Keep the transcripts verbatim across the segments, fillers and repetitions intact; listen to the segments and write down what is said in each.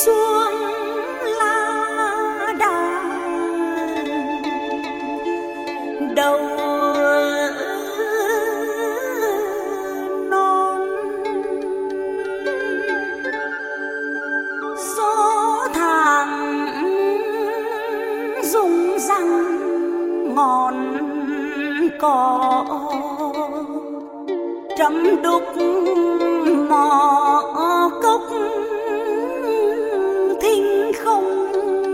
chuông la đà đầu non, gió thẳng rung răng ngọn cỏ, trầm đục mỏ cốc thinh không,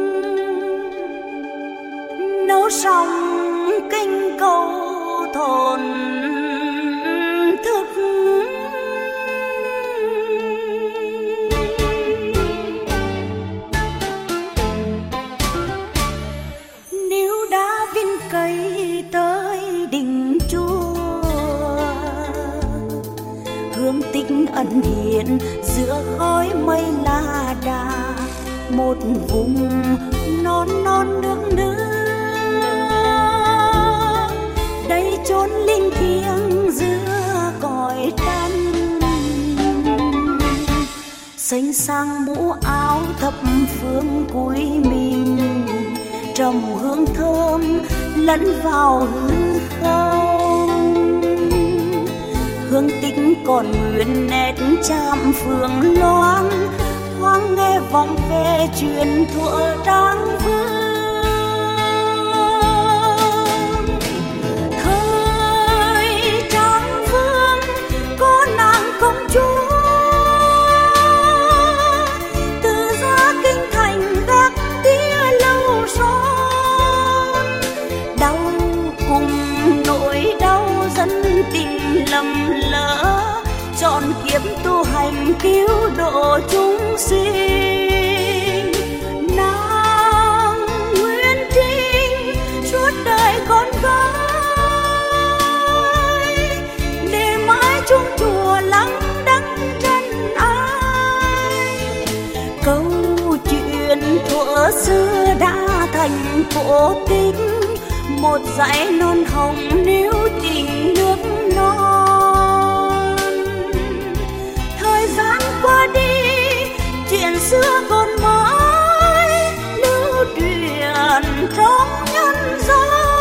nấu sông kinh cầu thôn thức. Nếu đã viên cây tới đỉnh chùa, hương tích ẩn hiện giữa khói mây la đà, một vùng non non nước nước. Đây chốn linh thiêng giữa cõi trần, xanh sang mũ áo thập phương cúi mình, trầm hương thơm lẫn vào hư không. Hương tích còn nguyên nét chạm phượng loan, thoáng nghe vọng về truyền thuở tráng vương. Thời tráng vương có nàng công chúa, từ gia kinh thành gác tía lâu son. Đau cùng nỗi đau dân tình lầm lỡ, chọn kiếp tu hành cứu độ chúng sinh. Nàng Nguyễn Trinh suốt đời con gái, để mãi chung chùa lắng đắng chân ai. Câu chuyện thuở xưa đã thành cổ tích, một dải non hồng níu tình nước non. Thời gian qua đi, chuyện xưa còn mãi lưu truyền trong nhân gian.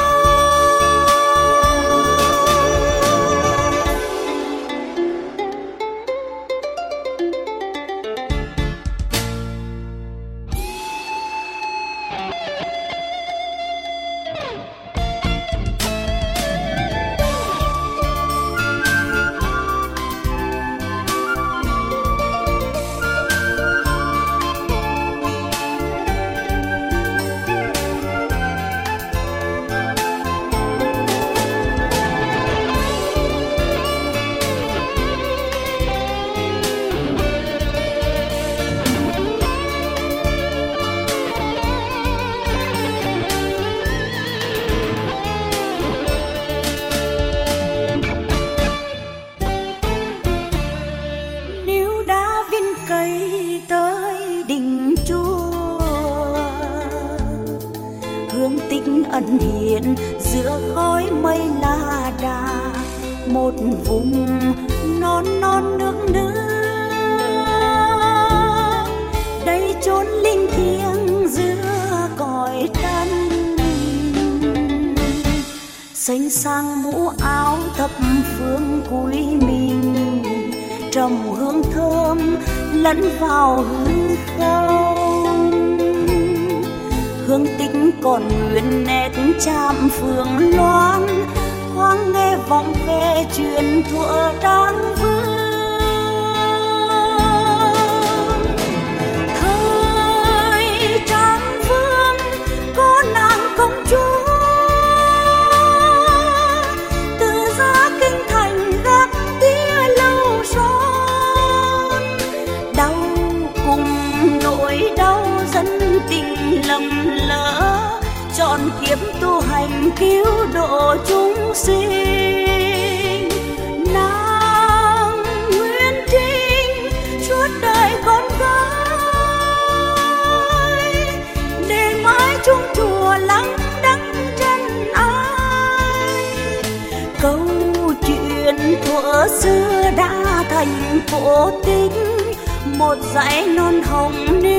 Hương tích ẩn hiện giữa khói mây la đà, một vùng non non nước nước. Đây chốn linh thiêng giữa cõi trần, xanh sang mũ áo thập phương cúi mình, trầm hương thơm lẫn vào hư không. Hương tích còn nguyên nét chạm phượng loan, thoáng nghe vọng về truyền thuở tráng vương. Thời tráng vương có nàng công chúa, từ gia kinh thành gác tía lâu son. Đau cùng nỗi đau dân tình lầm lỡ, chọn kiếp tu hành cứu độ chúng sinh. Nàng Nguyễn Trinh suốt đời con gái, để mãi chung chùa lắng đắng chân ai. Câu chuyện thuở xưa đã thành cổ tích, một dải non hồng